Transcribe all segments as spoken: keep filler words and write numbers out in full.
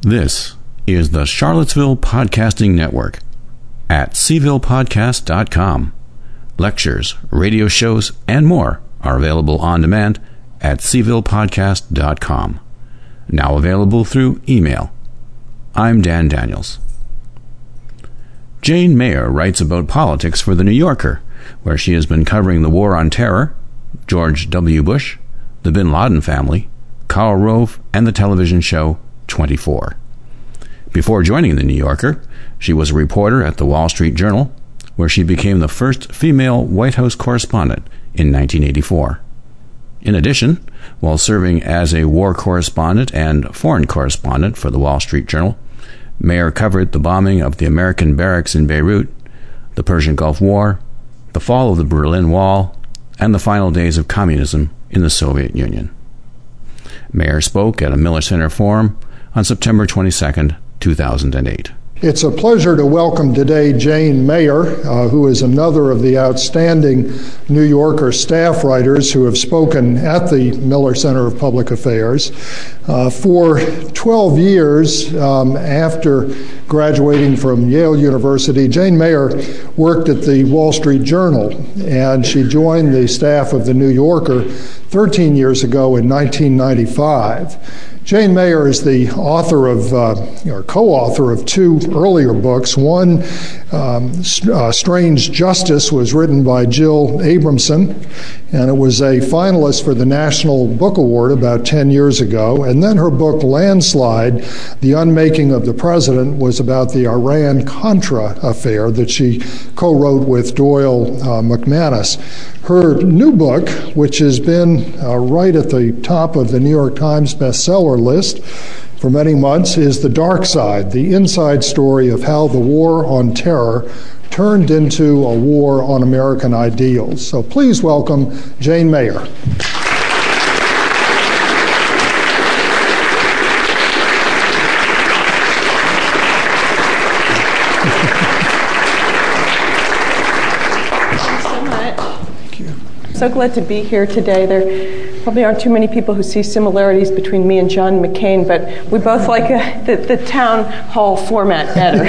This is the Charlottesville Podcasting Network at c ville podcast dot com. Lectures, radio shows, and more are available on demand at c ville podcast dot com. Now available through email. I'm Dan Daniels. Jane Mayer writes about politics for The New Yorker, where she has been covering the War on Terror, George W. Bush, the Bin Laden family, Karl Rove, and the television show twenty-four. Before joining The New Yorker, she was a reporter at the Wall Street Journal, where she became the first female White House correspondent in nineteen eighty-four. In addition, while serving as a war correspondent and foreign correspondent for the Wall Street Journal, Mayer covered the bombing of the American barracks in Beirut, the Persian Gulf War, the fall of the Berlin Wall, and the final days of communism in the Soviet Union. Mayer spoke at a Miller Center forum on September twenty-second, two thousand eight. It's a pleasure to welcome today Jane Mayer, uh, who is another of the outstanding New Yorker staff writers who have spoken at the Miller Center of Public Affairs. Uh, for twelve years um, after graduating from Yale University, Jane Mayer worked at the Wall Street Journal, and she joined the staff of the New Yorker thirteen years ago in nineteen ninety-five. Jane Mayer is the author of, uh, or co-author of two earlier books. One, um, uh, Strange Justice, was written by Jill Abramson, and it was a finalist for the National Book Award about ten years ago. And then her book, Landslide, The Unmaking of the President, was about the Iran-Contra affair that she co-wrote with Doyle uh, McManus. Her new book, which has been uh, right at the top of the New York Times bestseller list for many months, is The Dark Side, the inside story of how the war on terror turned into a war on American ideals. So please welcome Jane Mayer. So glad to be here today. There probably aren't too many people who see similarities between me and John McCain, but we both like a, the, the town hall format better.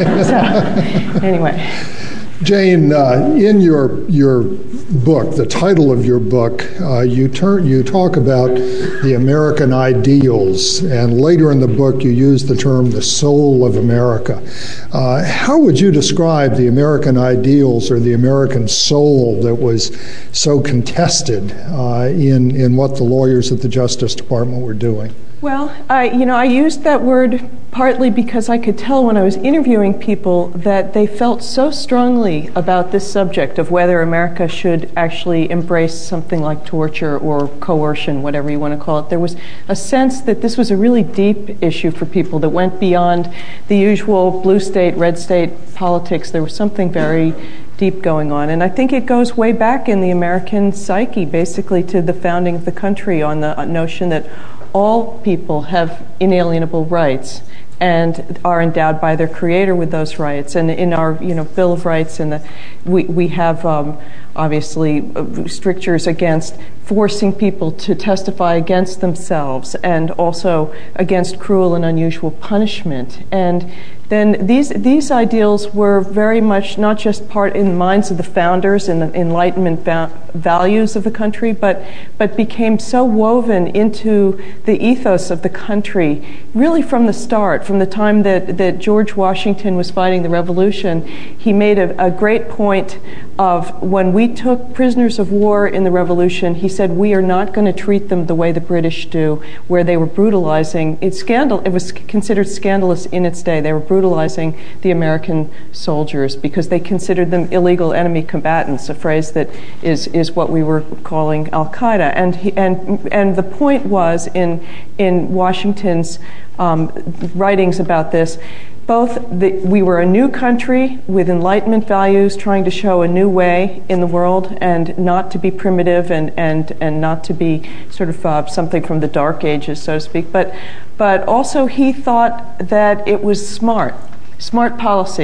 So, anyway. Jane, uh, in your your book, the title of your book, uh, you turn you talk about the American ideals, and later in the book you use the term the soul of America. Uh, how would you describe the American ideals or the American soul that was so contested uh, in in what the lawyers at the Justice Department were doing? Well, I, you know, I used that word partly because I could tell when I was interviewing people that they felt so strongly about this subject of whether America should actually embrace something like torture or coercion, whatever you want to call it. There was a sense that this was a really deep issue for people that went beyond the usual blue state, red state politics. There was something very deep going on. And I think it goes way back in the American psyche, basically to the founding of the country, on the notion that all people have inalienable rights and are endowed by their creator with those rights. And in our, you know, Bill of Rights, and the, we we have um, obviously strictures against forcing people to testify against themselves, and also against cruel and unusual punishment. And then these these ideals were very much not just part in the minds of the founders and the Enlightenment va- values of the country, but but became so woven into the ethos of the country, really from the start, from the time that, that George Washington was fighting the Revolution. He made a, a great point of when we took prisoners of war in the Revolution, he said, we are not going to treat them the way the British do, where they were brutalizing. It's scandal. It was considered scandalous in its day. They were brutalizing the American soldiers because they considered them illegal enemy combatants, a phrase that is, is what we were calling Al-Qaeda. And he, and and the point was in in Washington's um, writings about this, both the, we were a new country with Enlightenment values trying to show a new way in the world and not to be primitive and, and, and not to be sort of uh, something from the dark ages, so to speak. But, but also he thought that it was smart, smart policy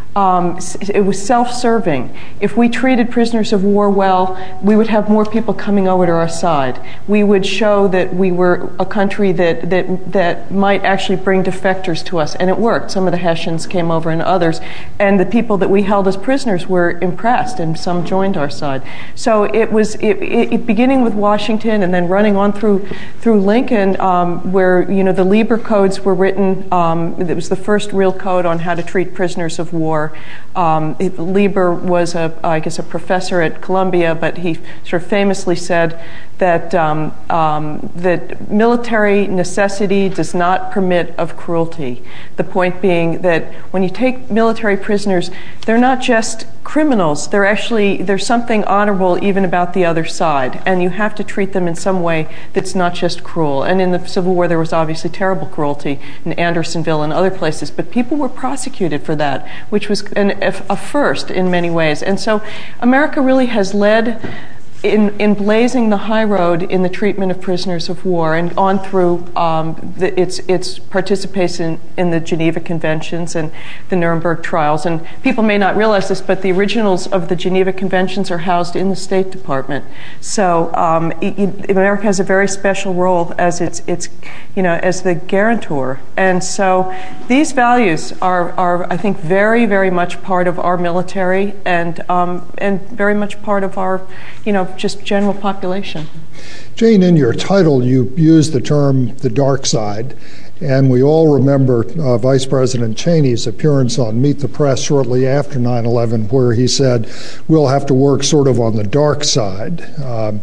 Um, it was self-serving. If we treated prisoners of war well, we would have more people coming over to our side. We would show that we were a country that that that might actually bring defectors to us, and it worked. Some of the Hessians came over and others, and the people that we held as prisoners were impressed, and some joined our side. So it was it, it, beginning with Washington and then running on through through Lincoln, um, where you know the Lieber codes were written. Um, it was the first real code on how to treat prisoners of war. Um, it, Lieber was, a, I guess, a professor at Columbia, but he sort of famously said that um, um, that military necessity does not permit of cruelty. The point being that when you take military prisoners, they're not just criminals. They're actually, there's something honorable even about the other side, and you have to treat them in some way that's not just cruel. And in the Civil War, there was obviously terrible cruelty in Andersonville and other places, but people were prosecuted for that, which was an, a first in many ways. And so America really has led in, in blazing the high road in the treatment of prisoners of war, and on through um, the, its its participation in, in the Geneva Conventions and the Nuremberg trials. And people may not realize this, but the originals of the Geneva Conventions are housed in the State Department. So um, it, it, America has a very special role as its its you know as the guarantor. And so these values are are I think very very much part of our military, and um, and very much part of our you know. just general population. Jane, in your title, you use the term the dark side, and we all remember uh, Vice President Cheney's appearance on Meet the Press shortly after nine eleven, where he said, we'll have to work sort of on the dark side. Um,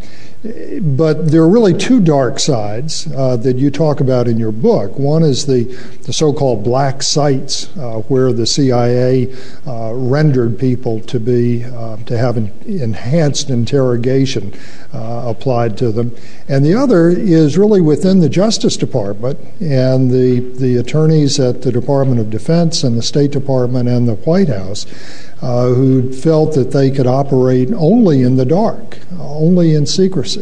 But there are really two dark sides uh, that you talk about in your book. One is the, the so-called black sites, uh, where the C I A uh, rendered people to be uh, to have an enhanced interrogation uh, applied to them, and the other is really within the Justice Department and the the attorneys at the Department of Defense and the State Department and the White House, uh, who felt that they could operate only in the dark, only in secrecy.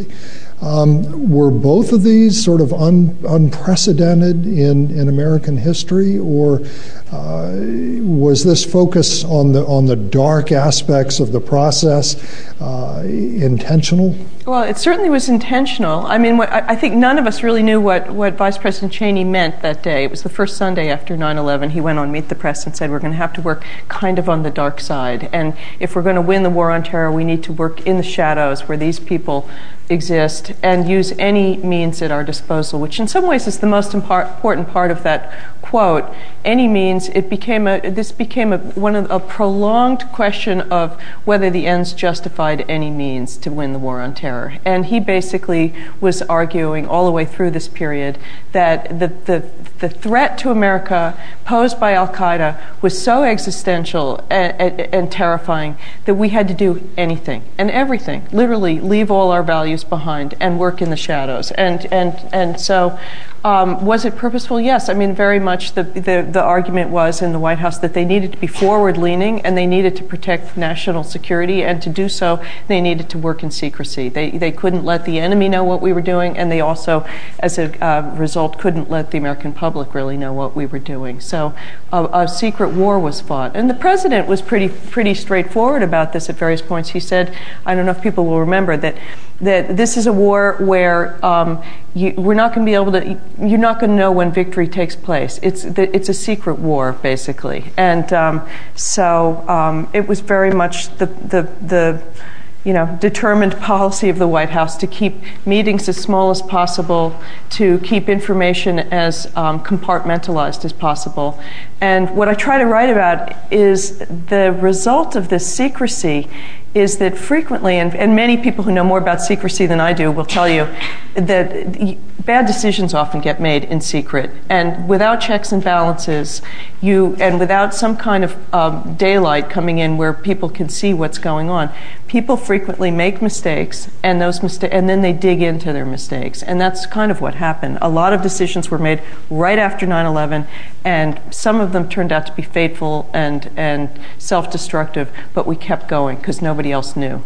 Um, were both of these sort of un, unprecedented in, in American history, or uh, was this focus on the on the dark aspects of the process uh, intentional? Well, it certainly was intentional. I mean, what, I think none of us really knew what, what Vice President Cheney meant that day. It was the first Sunday after nine eleven. He went on Meet the Press and said, we're going to have to work kind of on the dark side. And if we're going to win the war on terror, we need to work in the shadows where these people exist and use any means at our disposal, which in some ways is the most impar- important part of that quote. Any means, it became a, this became a, one of a prolonged question of whether the ends justified any means to win the war on terror. And he basically was arguing all the way through this period that the, the, the threat to America posed by Al-Qaeda was so existential and, and, and terrifying that we had to do anything and everything, literally leave all our values behind and work in the shadows. And and and so um, was it purposeful? Yes. I mean, very much the, the the argument was in the White House that they needed to be forward-leaning and they needed to protect national security, and to do so they needed to work in secrecy. They they couldn't let the enemy know what we were doing, and they also, as a uh, result, couldn't let the American public really know what we were doing. So a, a secret war was fought. And the president was pretty pretty straightforward about this at various points. He said, I don't know if people will remember, that that this is a war where um, you, we're not going to be able to, you're not going to know when victory takes place. It's it's a secret war, basically. And um, so um, it was very much the the the you know, determined policy of the White House to keep meetings as small as possible, to keep information as um, compartmentalized as possible. And what I try to write about is the result of this secrecy is that frequently, and, and many people who know more about secrecy than I do will tell you, that bad decisions often get made in secret. And without checks and balances, you and without some kind of um, daylight coming in where people can see what's going on, people frequently make mistakes, and those mista- and then they dig into their mistakes. And that's kind of what happened. A lot of decisions were made right after nine eleven, and some of them turned out to be fateful and, and self-destructive, but we kept going because nobody else knew.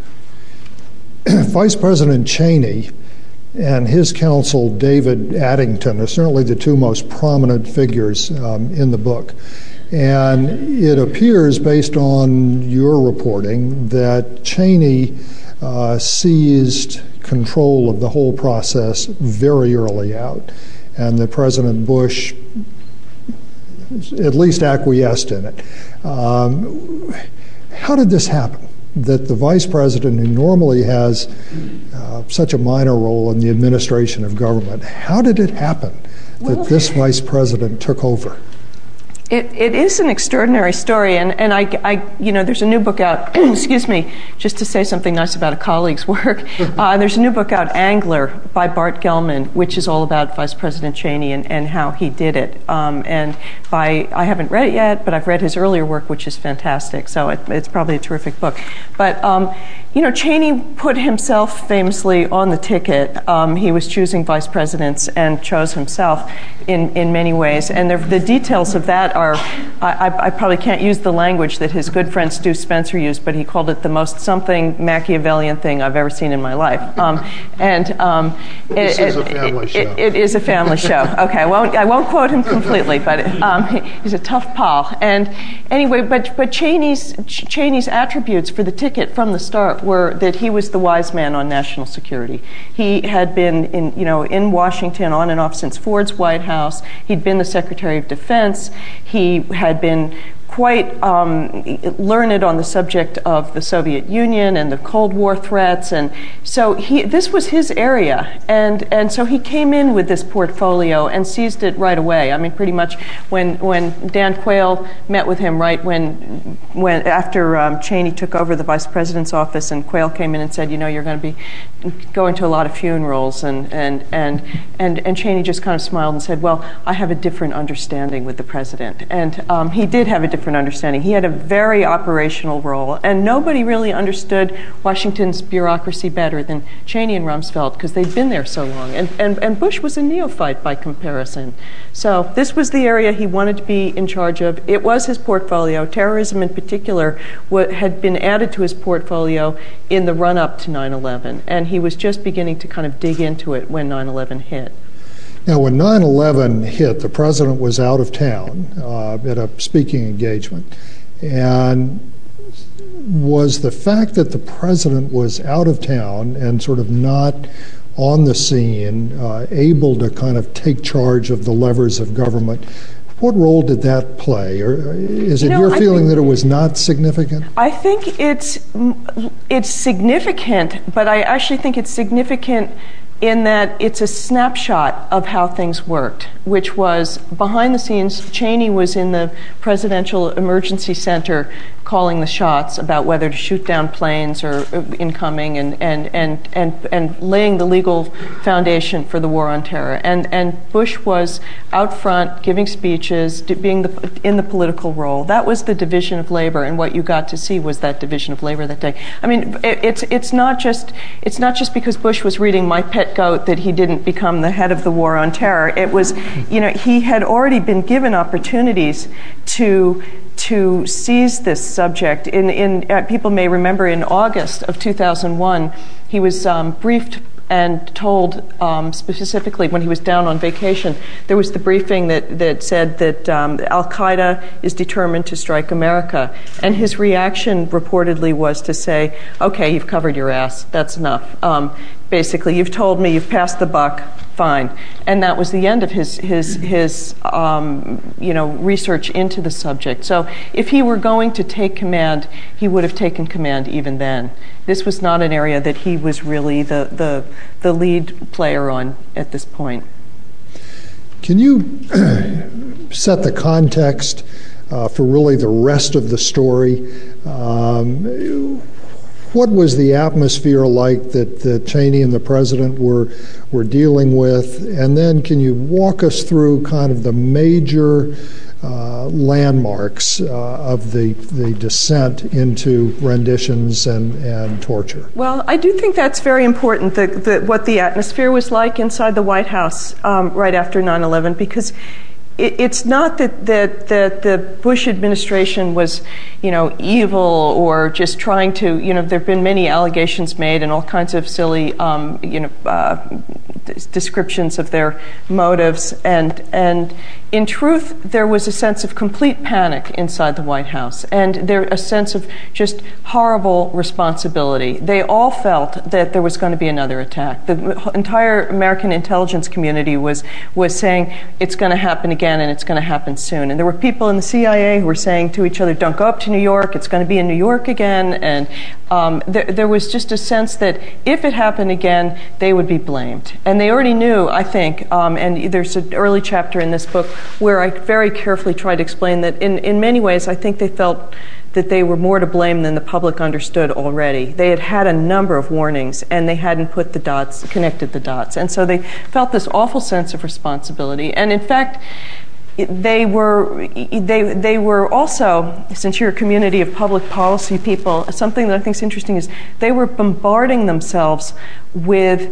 Vice President Cheney and his counsel, David Addington, are certainly the two most prominent figures um, in the book. And it appears, based on your reporting, that Cheney uh, seized control of the whole process very early out, and that President Bush at least acquiesced in it. Um, how did this happen? That the vice president, who normally has uh, such a minor role in the administration of government, how did it happen that well, this vice president took over? It, it is an extraordinary story, and, and I, I, you know, there's a new book out, excuse me, just to say something nice about a colleague's work. Uh, there's a new book out, Angler, by Bart Gellman, which is all about Vice President Cheney and, and how he did it. Um, and by, I haven't read it yet, but I've read his earlier work, which is fantastic, so it, it's probably a terrific book. But, um, you know, Cheney put himself famously on the ticket. Um, he was choosing vice presidents and chose himself in, in many ways. And the, the details of that are, I, I probably can't use the language that his good friend Stu Spencer used, but he called it the most something Machiavellian thing I've ever seen in my life. Um, and um, this it, is a family it, show. It, it is a family show. Okay, I won't, I won't quote him completely, but um, he's a tough pal. And anyway, but but Cheney's Cheney's attributes for the ticket from the start were that he was the wise man on national security. He had been in, you know, in Washington on and off since Ford's White House. He'd been the Secretary of Defense. He had been quite um, learned on the subject of the Soviet Union and the Cold War threats, and so he this was his area, and and so he came in with this portfolio and seized it right away. I mean, pretty much when when Dan Quayle met with him, right when when after um, Cheney took over the vice president's office, and Quayle came in and said, you know, you're going to be going to a lot of funerals, and and and and and Cheney just kind of smiled and said, well, I have a different understanding with the president, and um, he did have a different understanding. He had a very operational role, and nobody really understood Washington's bureaucracy better than Cheney and Rumsfeld, because they'd been there so long, and, and, and Bush was a neophyte by comparison. So this was the area he wanted to be in charge of. It was his portfolio. Terrorism in particular what had been added to his portfolio in the run-up to nine eleven, and he was just beginning to kind of dig into it when nine eleven hit. Now, when nine eleven hit, the president was out of town uh, at a speaking engagement. And was the fact that the president was out of town and sort of not on the scene, uh, able to kind of take charge of the levers of government, what role did that play? Or is it you know, your feeling that it was not significant? I think it's it's significant, but I actually think it's significant in that it's a snapshot of how things worked, which was behind the scenes. Cheney was in the Presidential Emergency Center calling the shots about whether to shoot down planes or incoming, and and and and, and laying the legal foundation for the war on terror. And and Bush was out front giving speeches, being the, in the political role. That was the division of labor, and what you got to see was that division of labor that day. I mean, it, it's it's not just it's not just because Bush was reading My Pet Goat that he didn't become the head of the war on terror. It was, you know, he had already been given opportunities to to seize this subject. In in uh, people may remember in August of two thousand one, he was um, briefed and told um, specifically when he was down on vacation, there was the briefing that, that said that um, Al-Qaeda is determined to strike America. And his reaction reportedly was to say, okay, you've covered your ass. That's enough. Um, basically, you've told me, you've passed the buck. Fine. And that was the end of his his his um, you know research into the subject. So if he were going to take command, he would have taken command even then. This was not an area that he was really the the, the lead player on at this point. Can you set the context uh, for really the rest of the story? Um, What was the atmosphere like that, that Cheney and the president were were dealing with? And then can you walk us through kind of the major uh, landmarks uh, of the the descent into renditions and, and torture? Well, I do think that's very important, the, the, what the atmosphere was like inside the White House um, right after nine eleven, because it's not that, that, that the Bush administration was, you know, evil or just trying to, you know, there have been many allegations made and all kinds of silly, um, you know, uh, descriptions of their motives. And, and in truth, there was a sense of complete panic inside the White House, and there a sense of just horrible responsibility. They all felt that there was going to be another attack. The entire American intelligence community was was saying it's going to happen again, and it's going to happen soon. And there were people in the C I A who were saying to each other, "Don't go up to New York. It's going to be in New York again." And um, there, there was just a sense that if it happened again, they would be blamed. And they already knew, I think, um, and there's an early chapter in this book where I very carefully tried to explain that in, in many ways I think they felt that they were more to blame than the public understood already. They had had a number of warnings and they hadn't put the dots, connected the dots. And so they felt this awful sense of responsibility. And in fact, they were they they were also, since you're a community of public policy people, something that I think is interesting is they were bombarding themselves with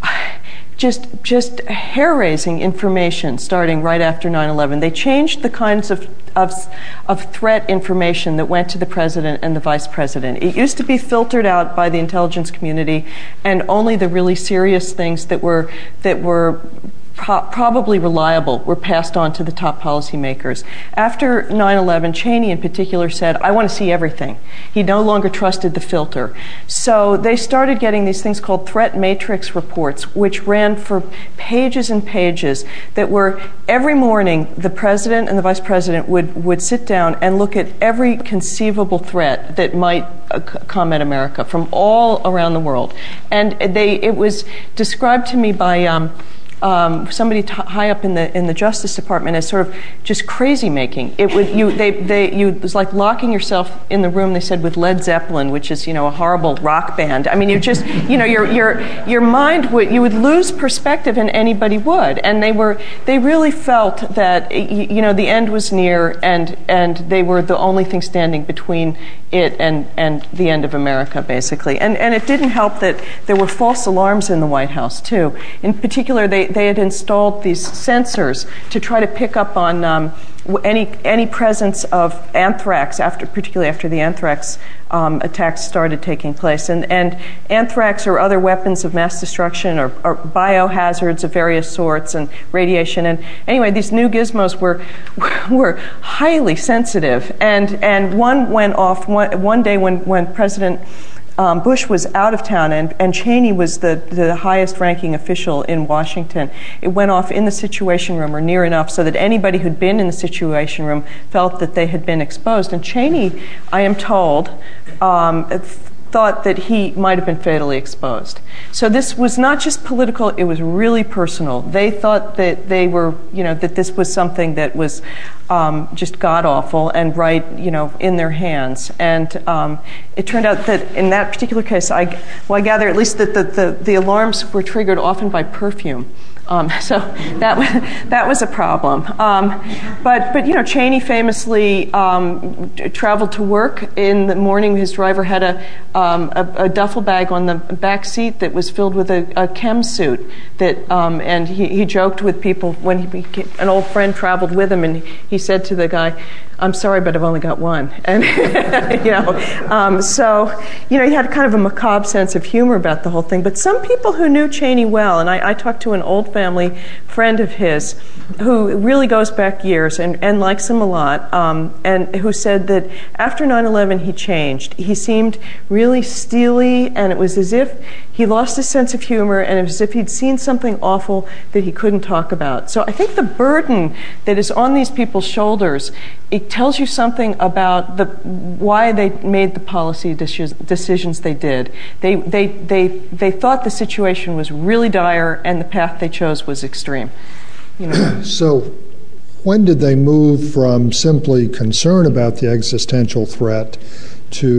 just just hair-raising information starting right after nine eleven. They changed the kinds of, of of threat information that went to the president and the vice president. It used to be filtered out by the intelligence community, and only the really serious things that were that were Pro- probably reliable were passed on to the top policymakers. After nine eleven, Cheney in particular said, I want to see everything. He no longer trusted the filter. So they started getting these things called threat matrix reports, which ran for pages and pages, that were every morning the president and the vice president would, would sit down and look at every conceivable threat that might uh, come at America from all around the world. And they it was described to me by um, Um, somebody t- high up in the in the Justice Department as sort of just crazy making. It would you they they you it was like locking yourself in the room. They said with Led Zeppelin, which is you know a horrible rock band. I mean, you just you know your your your mind would you would lose perspective, and anybody would. And they were they really felt that you know the end was near, and and they were the only thing standing between it and and the end of America, basically. And and it didn't help that there were false alarms in the White House too. In particular, they they had installed these sensors to try to pick up on um, any any presence of anthrax, after particularly after the anthrax um, attacks started taking place. And and anthrax or other weapons of mass destruction or, or biohazards of various sorts and radiation. And anyway, these new gizmos were were highly sensitive. And and one went off one, one day when when President Um, Bush was out of town, and, and Cheney was the, the highest-ranking official in Washington. It went off in the Situation Room, or near enough, so that anybody who'd been in the Situation Room felt that they had been exposed. And Cheney, I am told, um, thought that he might have been fatally exposed. So this was not just political, it was really personal. They thought that they were, you know, that this was something that was um, just god-awful and right, you know, in their hands. And um, it turned out that in that particular case, I, well, I gather at least that the, the, the alarms were triggered often by perfume. Um, so that was that was a problem. Um, but but you know, Cheney famously um, traveled to work in the morning. His driver had a, um, a a duffel bag on the back seat that was filled with a, a chem suit. That um, and he, he joked with people when he became, an old friend traveled with him, and he said to the guy, "I'm sorry, but I've only got one." And you know, um, so you know, he had kind of a macabre sense of humor about the whole thing. But some people who knew Cheney well, and I, I talked to an old family friend of his who really goes back years and, and likes him a lot, um, and who said that after nine eleven he changed. He seemed really steely, and it was as if he lost his sense of humor, and it was as if he'd seen something awful that he couldn't talk about. So I think the burden that is on these people's shoulders, it tells you something about the why they made the policy decisions they did. They they they they thought the situation was really dire, and the path they chose was extreme. You know. So, when did they move from simply concern about the existential threat to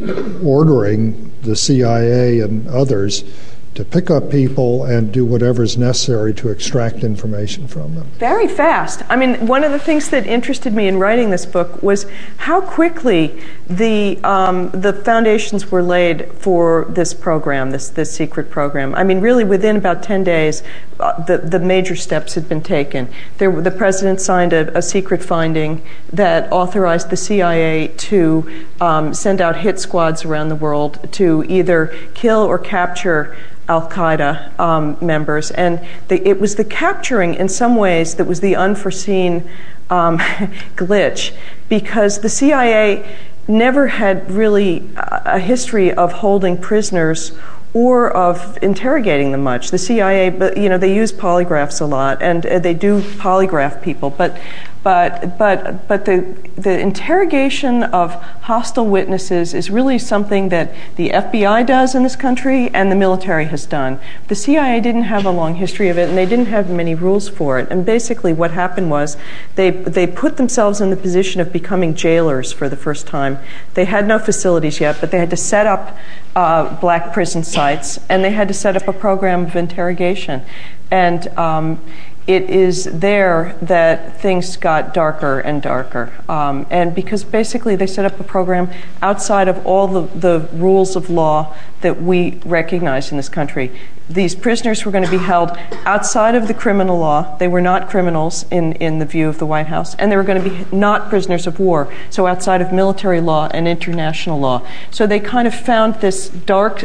ordering the C I A and others to pick up people and do whatever is necessary to extract information from them? Very fast. I mean, one of the things that interested me in writing this book was how quickly the um, the foundations were laid for this program, this this secret program. I mean, really within about ten days, uh, the, the major steps had been taken. There, the president signed a, a secret finding that authorized the C I A to um, send out hit squads around the world to either kill or capture Al-Qaeda um, members. And the, it was the capturing, in some ways, that was the unforeseen um, glitch, because the C I A never had really a history of holding prisoners or of interrogating them much. The C I A, but you know, they use polygraphs a lot, and uh, they do polygraph people, but but but but the the interrogation of hostile witnesses is really something that the F B I does in this country and the military has done. The C I A didn't have a long history of it, and they didn't have many rules for it. And basically what happened was they they put themselves in the position of becoming jailers for the first time. They had no facilities yet, but they had to set up uh, black prison sites, and they had to set up a program of interrogation. And um, it is there that things got darker and darker. Um, and because basically they set up a program outside of all the, the rules of law that we recognize in this country. These prisoners were going to be held outside of the criminal law. They were not criminals in, in the view of the White House. And they were going to be not prisoners of war, so outside of military law and international law. So they kind of found this dark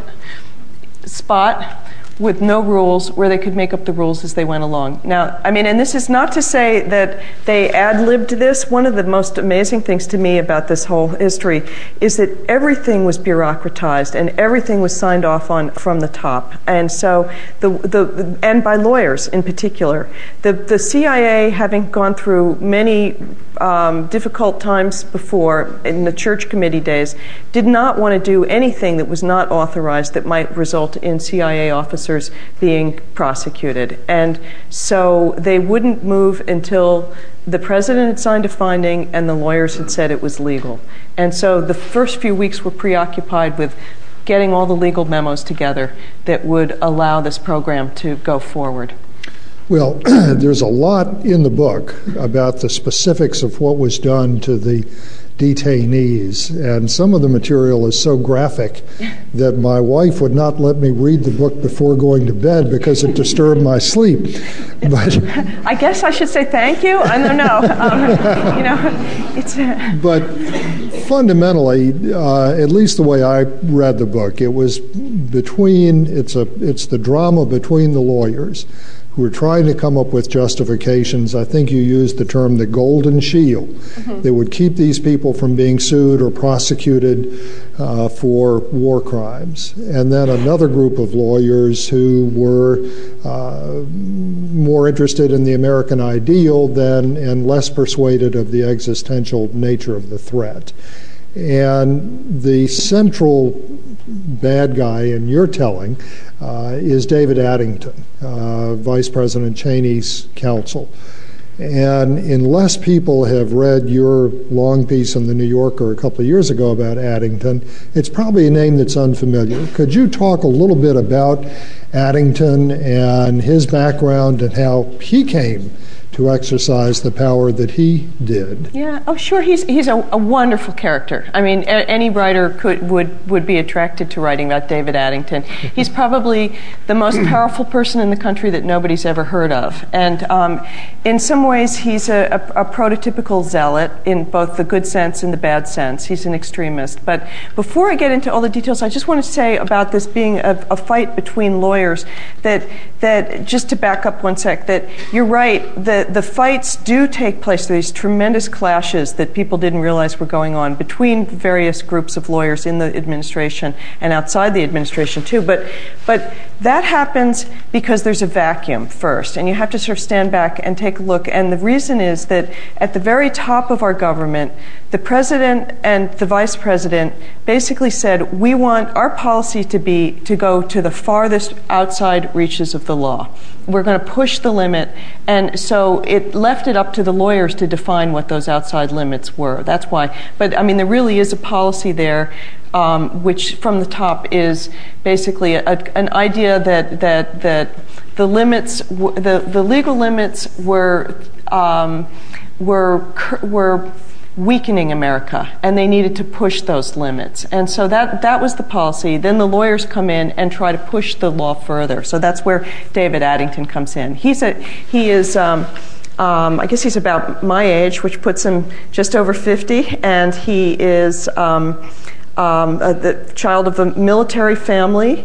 spot with no rules, where they could make up the rules as they went along. Now, I mean, and this is not to say that they ad-libbed this. One of the most amazing things to me about this whole history is that everything was bureaucratized and everything was signed off on from the top. And so, the the and by lawyers in particular. The the C I A, having gone through many um, difficult times before in the Church Committee days, did not want to do anything that was not authorized that might result in C I A officers being prosecuted. And so they wouldn't move until the president had signed a finding and the lawyers had said it was legal. And so the first few weeks were preoccupied with getting all the legal memos together that would allow this program to go forward. Well, there's a lot in the book about the specifics of what was done to the detainees, and some of the material is so graphic that my wife would not let me read the book before going to bed because it disturbed my sleep. But I guess I should say thank you. I don't know. Um, you know, it's. Uh... But fundamentally, uh, at least the way I read the book, it was between. It's a. It's the drama between the lawyers who were trying to come up with justifications. I think you used the term the golden shield mm-hmm. that would keep these people from being sued or prosecuted uh, for war crimes. And then another group of lawyers who were uh, more interested in the American ideal than and less persuaded of the existential nature of the threat. And the central bad guy in your telling uh, is David Addington, uh, Vice President Cheney's counsel. And unless people have read your long piece in the New Yorker a couple of years ago about Addington, it's probably a name that's unfamiliar. Could you talk a little bit about Addington and his background and how he came to exercise the power that he did? Yeah, oh sure, he's he's a, a wonderful character. I mean, a, any writer could would would be attracted to writing about David Addington. He's probably the most powerful person in the country that nobody's ever heard of, and um, in some ways he's a, a, a prototypical zealot in both the good sense and the bad sense. He's an extremist. But before I get into all the details, I just want to say about this being a, a fight between lawyers that that just to back up one sec, that you're right, the the fights do take place, these tremendous clashes that people didn't realize were going on between various groups of lawyers in the administration and outside the administration too. But but that happens because there's a vacuum first, and you have to sort of stand back and take a look. And the reason is that at the very top of our government, the president and the vice president basically said, we want our policy to be to go to the farthest outside reaches of the law. We're going to push the limit. And so it left it up to the lawyers to define what those outside limits were. That's why. But, I mean, there really is a policy there, um, which from the top is basically a, an idea that that that the limits, the the legal limits were um, were were weakening America, and they needed to push those limits. And so that that was the policy. Then the lawyers come in and try to push the law further. So that's where David Addington comes in. He's a he is um, um, I guess he's about my age, which puts him just over fifty, and he is um, um, a, the child of a military family.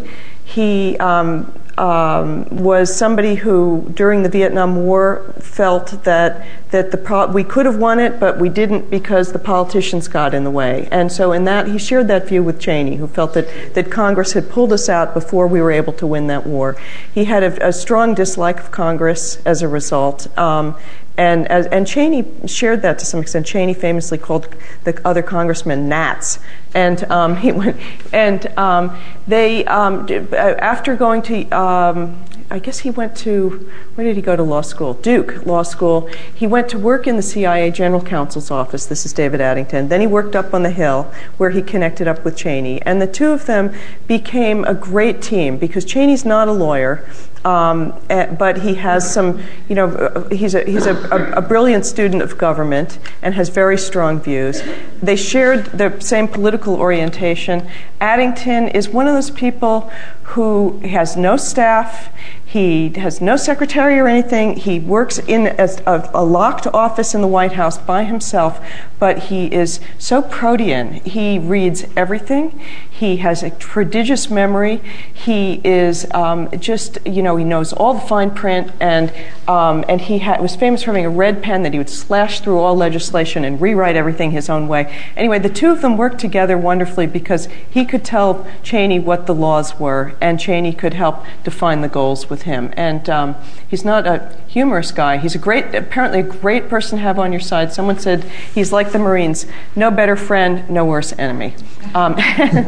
He um, Um, was somebody who, during the Vietnam War, felt that that the pro- we could have won it, but we didn't because the politicians got in the way. And so, in that, he shared that view with Cheney, who felt that that Congress had pulled us out before we were able to win that war. He had a, a strong dislike of Congress as a result. Um, And as, and Cheney shared that to some extent. Cheney famously called the other congressmen gnats, and um, he went. And um, they, um, after going to, um, I guess he went to, where did he go to law school? Duke Law School. He went to work in the C I A General Counsel's office. This is David Addington. Then he worked up on the Hill, where he connected up with Cheney, and the two of them became a great team because Cheney's not a lawyer. Um, but he has some, you know, he's a he's a, a, a brilliant student of government and has very strong views. They shared the same political orientation. Addington is one of those people who has no staff. He has no secretary or anything. He works in a, a, a locked office in the White House by himself, but he is so protean. He reads everything. He has a prodigious memory. He is um, just, you know, he knows all the fine print, and um, and he ha- was famous for having a red pen that he would slash through all legislation and rewrite everything his own way. Anyway, the two of them worked together wonderfully because he could tell Cheney what the laws were, and Cheney could help define the goals with him. And um, he's not a humorous guy. He's a great, apparently a great person to have on your side. Someone said he's like the Marines: no better friend, no worse enemy. Um,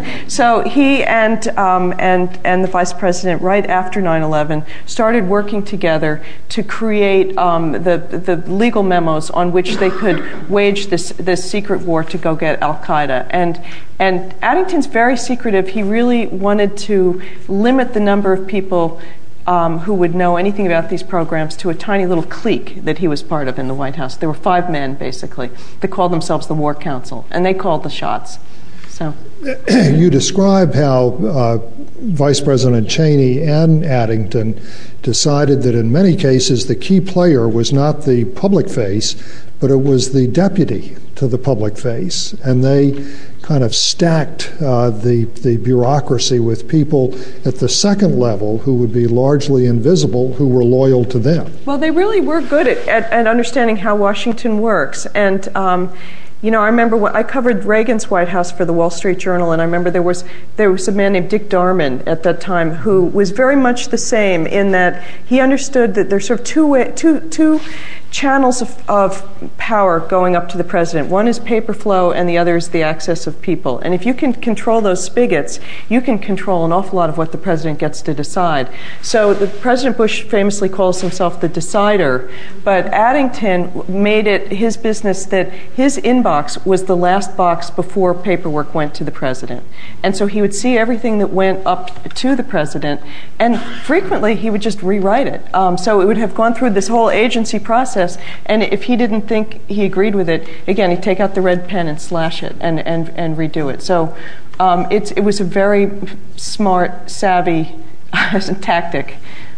so he and um, and and the vice president, right after nine eleven, started working together to create um, the the legal memos on which they could wage this this secret war to go get Al Qaeda. And and Addington's very secretive. He really wanted to limit the number of people Um, who would know anything about these programs to a tiny little clique that he was part of in the White House. There were five men, basically, that called themselves the War Council, and they called the shots. So, you describe how uh, Vice President Cheney and Addington decided that in many cases the key player was not the public face, but it was the deputy to the public face, and they kind of stacked uh, the the bureaucracy with people at the second level who would be largely invisible, who were loyal to them. Well, they really were good at, at, at understanding how Washington works. And, um, you know, I remember when I covered Reagan's White House for the Wall Street Journal, and I remember there was there was a man named Dick Darman at that time who was very much the same in that he understood that there's sort of two way, two two channels of, of power going up to the president. One is paper flow, and the other is the access of people. And if you can control those spigots, you can control an awful lot of what the president gets to decide. So the President Bush famously calls himself the decider, but Addington made it his business that his inbox was the last box before paperwork went to the president. And so he would see everything that went up to the president, and frequently he would just rewrite it. Um, so it would have gone through this whole agency process. And if he didn't think he agreed with it, again, he'd take out the red pen and slash it and, and, and redo it. So um, it's, it was a very smart, savvy tactic.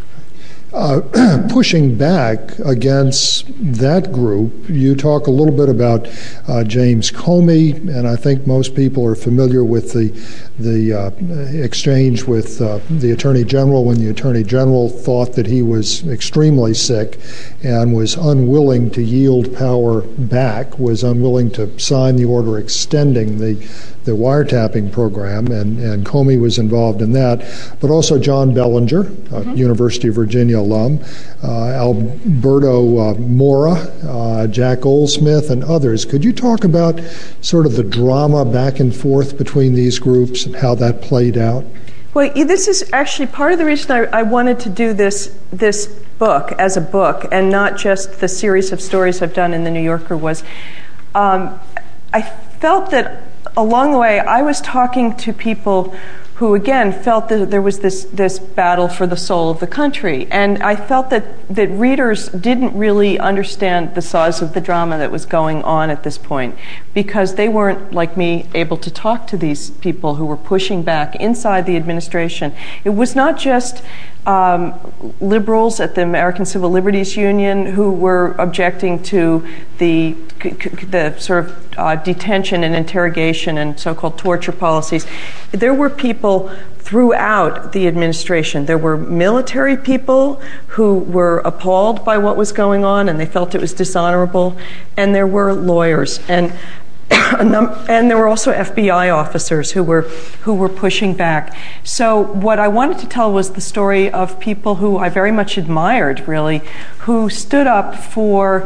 Uh, pushing back against that group, you talk a little bit about uh, James Comey, and I think most people are familiar with the the uh, exchange with uh, the Attorney General when the Attorney General thought that he was extremely sick and was unwilling to yield power back, was unwilling to sign the order extending the the wiretapping program, and, and Comey was involved in that, but also John Bellinger, mm-hmm. University of Virginia alum, uh, Alberto uh, Mora, uh, Jack Goldsmith, and others. Could you talk about sort of the drama back and forth between these groups and how that played out? Well, this is actually part of the reason I, I wanted to do this this book as a book and not just the series of stories I've done in the New Yorker was um, I felt that along the way, I was talking to people who again felt that there was this this battle for the soul of the country. And I felt that, that readers didn't really understand the size of the drama that was going on at this point, because they weren't, like me, able to talk to these people who were pushing back inside the administration. It was not just Um, liberals at the American Civil Liberties Union who were objecting to the the sort of uh, detention and interrogation and so-called torture policies. There were people throughout the administration. There were military people who were appalled by what was going on and they felt it was dishonorable, and there were lawyers, and and there were also F B I officers who were who were pushing back. So what I wanted to tell was the story of people who I very much admired, really, who stood up for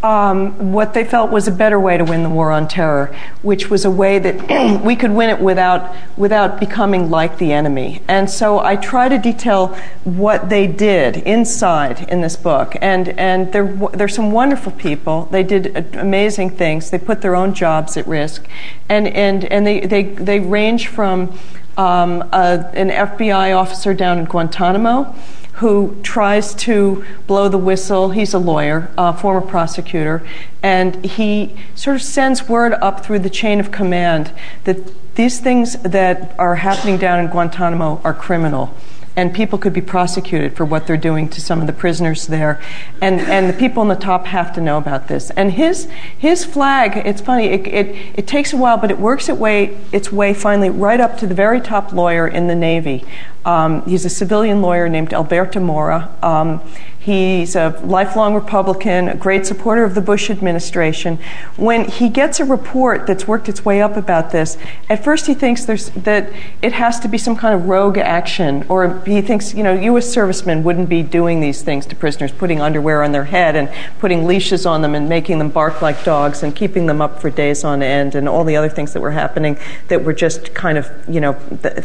um, what they felt was a better way to win the war on terror, which was a way that we could win it without without becoming like the enemy. And so I try to detail what they did inside in this book. And and there there's some wonderful people. They did amazing things. They put their own jobs at risk, and and and they they they range from um, a, an F B I officer down in Guantanamo who tries to blow the whistle. He's a lawyer, a former prosecutor, and he sort of sends word up through the chain of command that these things that are happening down in Guantanamo are criminal, and people could be prosecuted for what they're doing to some of the prisoners there. And and the people on the top have to know about this. And his his flag, it's funny, it it, it takes a while, but it works its way, its way finally right up to the very top lawyer in the Navy. Um, he's a civilian lawyer named Alberto Mora. Um, He's a lifelong Republican, a great supporter of the Bush administration. When he gets a report that's worked its way up about this, at first he thinks there's, that it has to be some kind of rogue action, or he thinks, you know, U S servicemen wouldn't be doing these things to prisoners, putting underwear on their head and putting leashes on them and making them bark like dogs and keeping them up for days on end and all the other things that were happening that were just kind of, you know,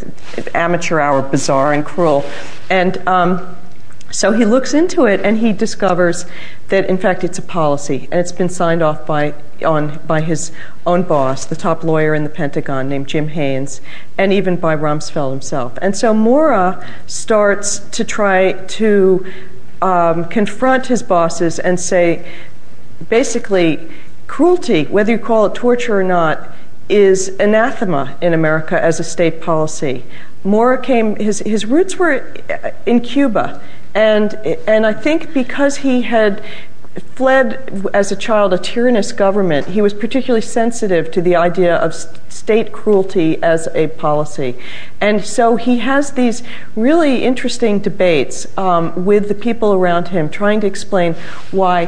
amateur hour, bizarre and cruel. And um, So he looks into it and he discovers that, in fact, it's a policy, and it's been signed off by on by his own boss, the top lawyer in the Pentagon named Jim Haynes, and even by Rumsfeld himself. And so Mora starts to try to um, confront his bosses and say, basically, cruelty, whether you call it torture or not, is anathema in America as a state policy. Mora came, his, his roots were in Cuba. And and I think because he had fled as a child a tyrannous government, he was particularly sensitive to the idea of state cruelty as a policy. And so he has these really interesting debates um, with the people around him, trying to explain why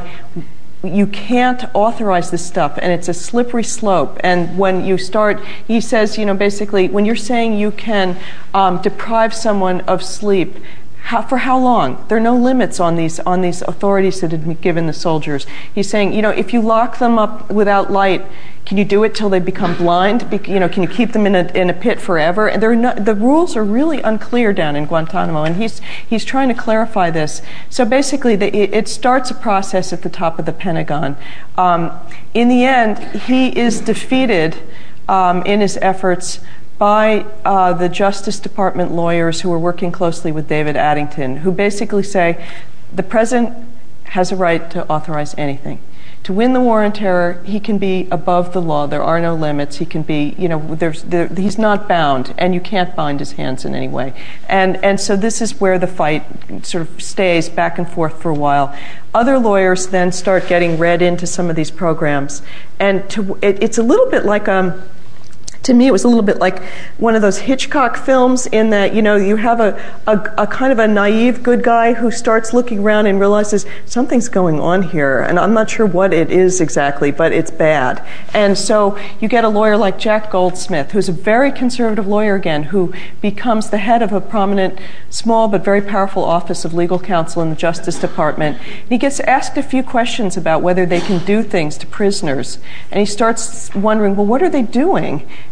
you can't authorize this stuff, and it's a slippery slope. And when you start, he says, you know, basically, when you're saying you can um, deprive someone of sleep, How, for how long? There are no limits on these on these authorities that had been given the soldiers. He's saying, you know, if you lock them up without light, can you do it till they become blind? Be, you know, can you keep them in a in a pit forever? And there are no, the rules are really unclear down in Guantanamo, and he's he's trying to clarify this. So basically, the, it, it starts a process at the top of the Pentagon. Um, in the end, he is defeated um, in his efforts by uh, the Justice Department lawyers who are working closely with David Addington, who basically say the president has a right to authorize anything. To win the war on terror, he can be above the law. There are no limits. He can be, you know, there's, there, he's not bound, and you can't bind his hands in any way. And and so this is where the fight sort of stays back and forth for a while. Other lawyers then start getting read into some of these programs, and to it, it's a little bit like um. To me, it was a little bit like one of those Hitchcock films, in that, you know, you have a, a, a kind of a naive good guy who starts looking around and realizes something's going on here, and I'm not sure what it is exactly, but it's bad. And so you get a lawyer like Jack Goldsmith, who's a very conservative lawyer again, who becomes the head of a prominent, small but very powerful office of legal counsel in the Justice Department. And he gets asked a few questions about whether they can do things to prisoners, and he starts wondering, well, what are they doing?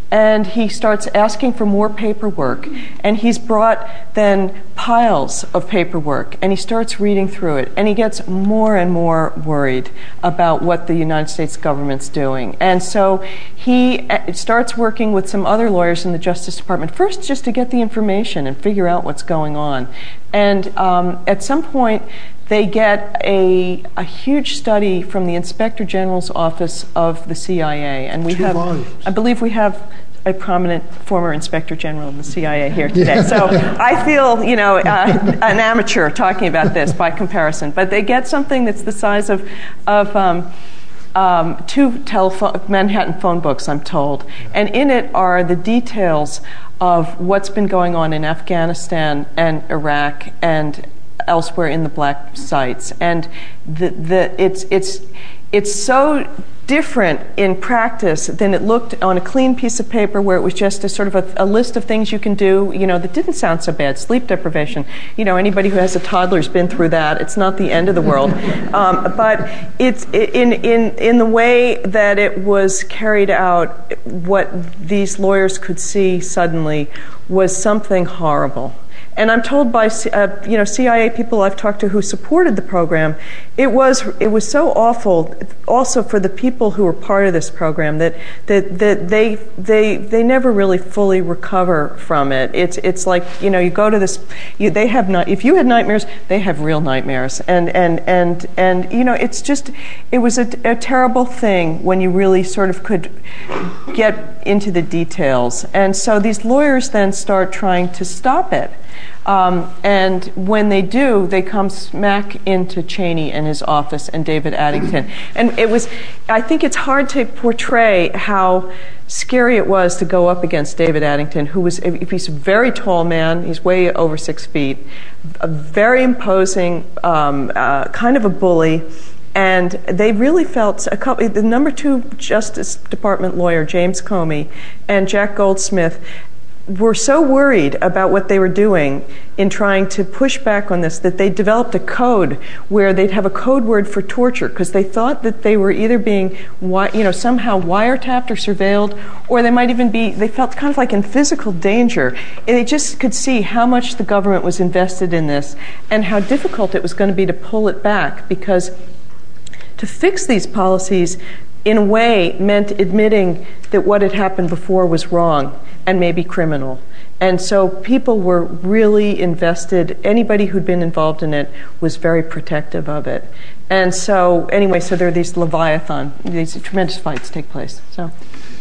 And he starts asking for more paperwork. And he's brought then piles of paperwork. And he starts reading through it. And he gets more and more worried about what the United States government's doing. And so he starts working with some other lawyers in the Justice Department, first just to get the information and figure out what's going on. And um, at some point, they get a, a huge study from the Inspector General's office of the C I A. And we Two have, volumes. I believe we have a prominent former Inspector General of the C I A here today. Yeah. So I feel, you know, uh, an amateur talking about this by comparison. But they get something that's the size of, of um, um, two telephone, Manhattan phone books, I'm told. And in it are the details of what's been going on in Afghanistan and Iraq and elsewhere in the black sites. And the, the, it's, it's, it's so different in practice than it looked on a clean piece of paper where it was just a sort of a, a list of things you can do, you know, that didn't sound so bad. Sleep deprivation. You know, anybody who has a toddler's been through that. It's not the end of the world. Um, but it's in, in, in the way that it was carried out, what these lawyers could see suddenly was something horrible. And I'm told by uh, you know C I A people I've talked to who supported the program, it was it was so awful. Also for the people who were part of this program that that, that they they they never really fully recover from it. It's it's like you know you go to this. You, they have not. If you had nightmares, they have real nightmares. And and and and you know it's just it was a, a terrible thing when you really sort of could get into the details. And so these lawyers then start trying to stop it. Um, and when they do, they come smack into Cheney and his office and David Addington. And it was, I think it's hard to portray how scary it was to go up against David Addington, who was, he's a very tall man, he's way over six feet, a very imposing, um, uh, kind of a bully. And they really felt, a couple, the number two Justice Department lawyer, James Comey, and Jack Goldsmith, were so worried about what they were doing in trying to push back on this that they developed a code where they'd have a code word for torture because they thought that they were either being, you know, somehow wiretapped or surveilled, or they might even be, they felt kind of like in physical danger. And they just could see how much the government was invested in this and how difficult it was going to be to pull it back, because to fix these policies in a way meant admitting that what had happened before was wrong and maybe criminal. And so people were really invested. Anybody who'd been involved in it was very protective of it. And so anyway, so there are these Leviathan, these tremendous fights take place. So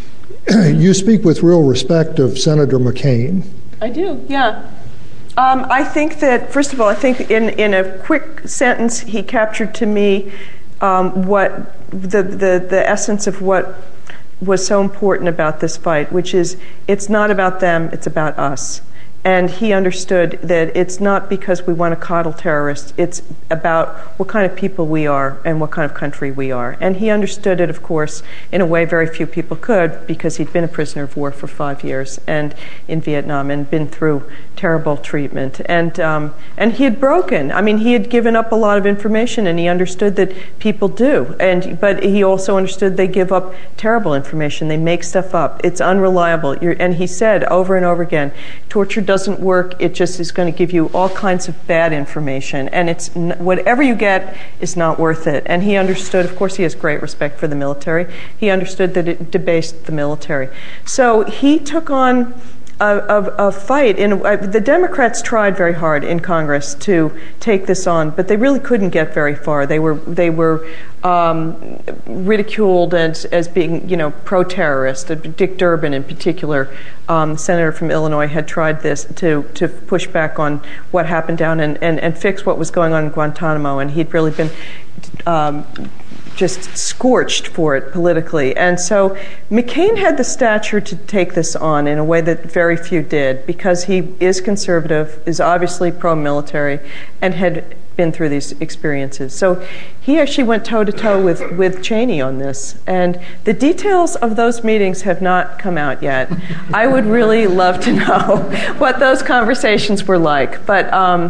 you speak with real respect of Senator McCain. I do, yeah. Um, I think that, first of all, I think in, in a quick sentence, he captured to me um, what the, the, the essence of what was so important about this fight, which is it's not about them, it's about us. And he understood that it's not because we want to coddle terrorists, it's about what kind of people we are and what kind of country we are. And he understood it, of course, in a way very few people could, because he'd been a prisoner of war for five years and in Vietnam and been through terrible treatment. And um, and he had broken. I mean, he had given up a lot of information, and he understood that people do. And but he also understood they give up terrible information. They make stuff up. It's unreliable. You're, and he said over and over again, torture doesn't work. It just is going to give you all kinds of bad information, and it's whatever you get is not worth it. And he understood. Of course, he has great respect for the military. He understood that it debased the military. So he took on a, a, a fight. In, uh, the Democrats tried very hard in Congress to take this on, but they really couldn't get very far. They were they were um, ridiculed as as being, you know, pro-terrorist. Dick Durbin, in particular, um, senator from Illinois, had tried this to to push back on what happened down and, and, and fix what was going on in Guantanamo, and he'd really been um, just scorched for it politically. And so McCain had the stature to take this on in a way that very few did, because he is conservative, is obviously pro-military, and had been through these experiences. So he actually went toe-to-toe with, with Cheney on this. And the details of those meetings have not come out yet. I would really love to know what those conversations were like. But um,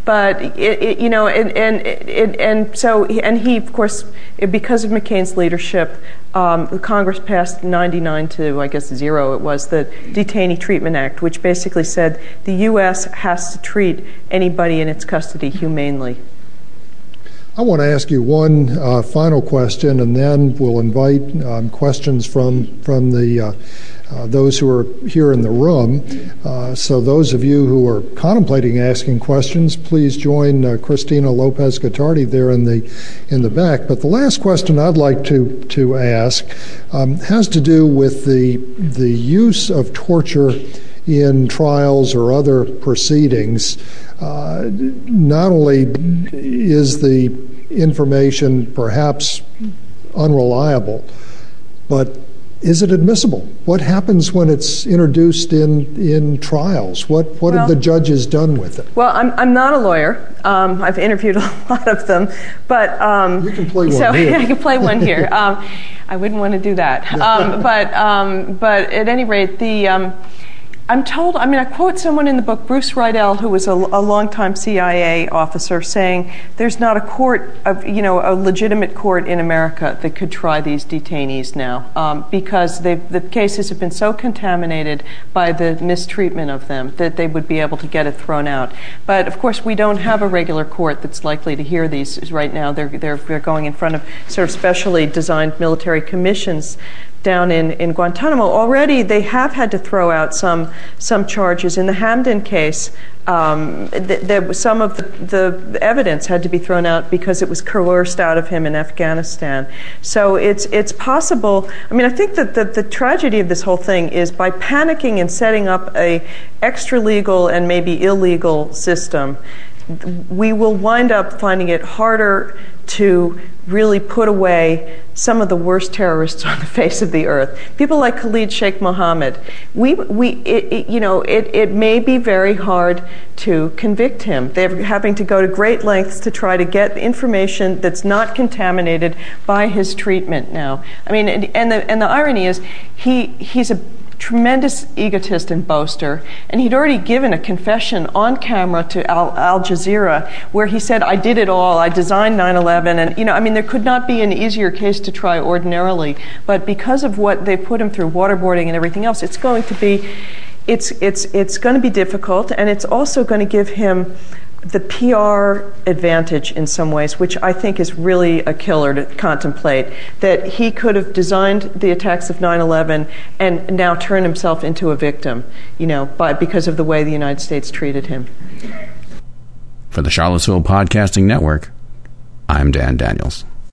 but it, it, you know, and and it, and so and he, of course, because of McCain's leadership, um, the Congress passed ninety-nine to I guess zero. It was the Detainee Treatment Act, which basically said the U S has to treat anybody in its custody humanely. I want to ask you one uh, final question, and then we'll invite um, questions from from the uh, uh, those who are here in the room. Uh, so those of you who are contemplating asking questions, please join uh, Christina Lopez Guattardi there in the in the back. But the last question I'd like to to ask um, has to do with the the use of torture in trials or other proceedings. Uh, not only is the information perhaps unreliable, but is it admissible? What happens when it's introduced in, in trials? What what well, have the judges done with it? Well, I'm I'm not a lawyer. Um, I've interviewed a lot of them, but um, you can play one so here. I can play one here. Um, I wouldn't want to do that. Um, but um, but at any rate, the um, I'm told, I mean, I quote someone in the book, Bruce Rydell, who was a, a longtime C I A officer, saying there's not a court, of, you know, a legitimate court in America that could try these detainees now um, because the cases have been so contaminated by the mistreatment of them that they would be able to get it thrown out. But, of course, we don't have a regular court that's likely to hear these right now. They're, they're, they're going in front of sort of specially designed military commissions down in, in Guantanamo. Already they have had to throw out some some charges. In the Hamdan case, um, th- there was some of the, the evidence had to be thrown out because it was coerced out of him in Afghanistan. So it's it's possible. I mean, I think that the, the tragedy of this whole thing is by panicking and setting up a extra legal and maybe illegal system, we will wind up finding it harder to really put away some of the worst terrorists on the face of the earth. People like Khalid Sheikh Mohammed. We, we, it, it, you know, it, it may be very hard to convict him. They're having to go to great lengths to try to get information that's not contaminated by his treatment now. I mean, and, and the and the irony is, he he's a tremendous egotist and boaster, and he'd already given a confession on camera to Al, Al Jazeera where he said, I did it all, I designed nine eleven, and, you know, I mean, there could not be an easier case to try ordinarily, but because of what they put him through, waterboarding and everything else, it's going to be, it's, it's, it's going to be difficult, and it's also going to give him the P R advantage in some ways, which I think is really a killer to contemplate, that he could have designed the attacks of nine eleven and now turned himself into a victim, you know, by, because of the way the United States treated him. For the Charlottesville Podcasting Network, I'm Dan Daniels.